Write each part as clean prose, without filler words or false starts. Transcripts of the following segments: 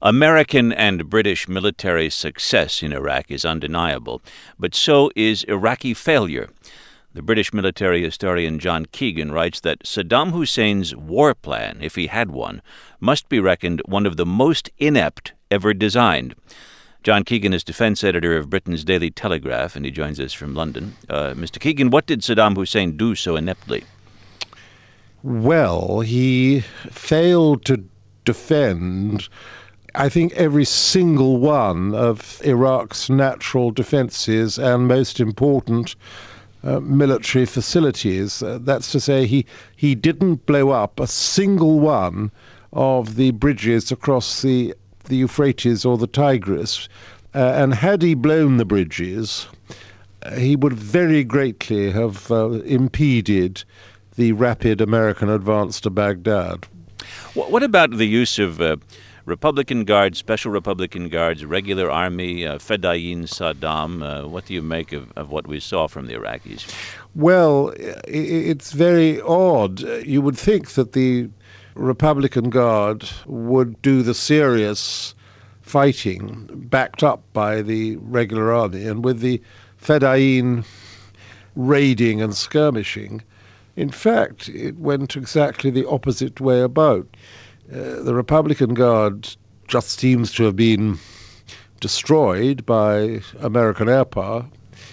American and British military success in Iraq is undeniable, but so is Iraqi failure. The British military historian John Keegan writes that Saddam Hussein's war plan, if he had one, must be reckoned one of the most inept ever designed. John Keegan is defense editor of Britain's Daily Telegraph, and he joins us from London. Mr. Keegan, what did Saddam Hussein do so ineptly? Well, he failed to defend, I think, every single one of Iraq's natural defenses and, most important, military facilities. That's to say, he didn't blow up a single one of the bridges across the Euphrates or the Tigris. And had he blown the bridges, he would very greatly have impeded the rapid American advance to Baghdad. What about the use of Republican Guards, Special Republican Guards, regular army, Fedayeen Saddam? What do you make of what we saw from the Iraqis? Well, it's very odd. You would think that the Republican Guard would do the serious fighting backed up by the regular army, and with the Fedayeen raiding and skirmishing, in fact, it went exactly the opposite way about. The Republican Guard just seems to have been destroyed by American air power.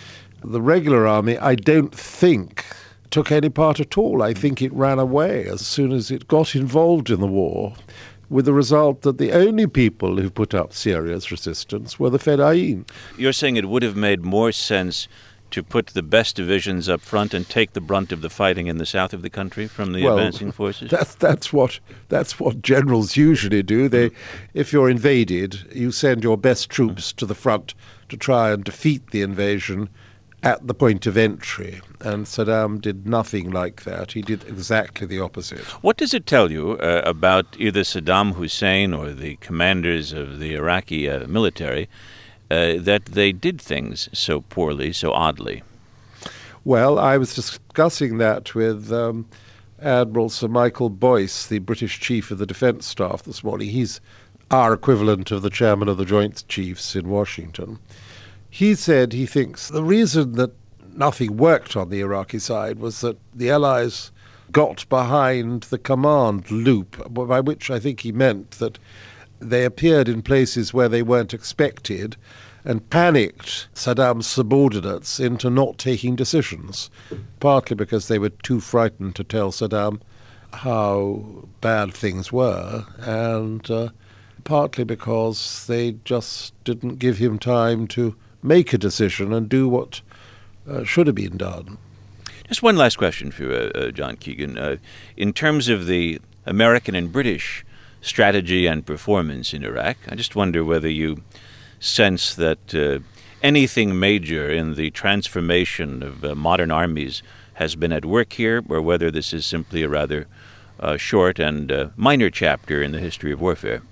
The regular army, I don't think, took any part at all. I think it ran away as soon as it got involved in the war, with the result that the only people who put up serious resistance were the Fedayeen. You're saying it would have made more sense to put the best divisions up front and take the brunt of the fighting in the south of the country from the advancing forces? That's what generals usually do. If you're invaded, you send your best troops to the front to try and defeat the invasion at the point of entry. And Saddam did nothing like that. He did exactly the opposite. What does it tell you about either Saddam Hussein or the commanders of the Iraqi military that they did things so poorly, so oddly? Well, I was discussing that with Admiral Sir Michael Boyce, the British Chief of the Defence Staff, this morning. He's our equivalent of the Chairman of the Joint Chiefs in Washington. He said he thinks the reason that nothing worked on the Iraqi side was that the Allies got behind the command loop, by which I think he meant that they appeared in places where they weren't expected and panicked Saddam's subordinates into not taking decisions, partly because they were too frightened to tell Saddam how bad things were, and partly because they just didn't give him time to make a decision and do what should have been done. Just one last question for you, John Keegan. In terms of the American and British strategy and performance in Iraq, I just wonder whether you sense that anything major in the transformation of modern armies has been at work here, or whether this is simply a rather short and minor chapter in the history of warfare.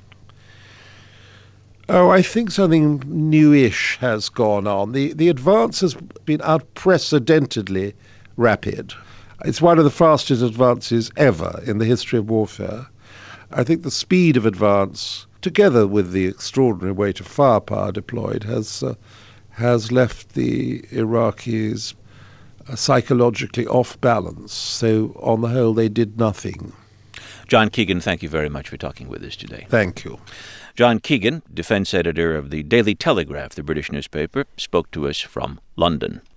Oh, I think something newish has gone on. The advance has been unprecedentedly rapid. It's one of the fastest advances ever in the history of warfare. I think the speed of advance, together with the extraordinary weight of firepower deployed, has left the Iraqis psychologically off balance. So, on the whole, they did nothing. John Keegan, thank you very much for talking with us today. Thank you. John Keegan, defense editor of the Daily Telegraph, the British newspaper, spoke to us from London.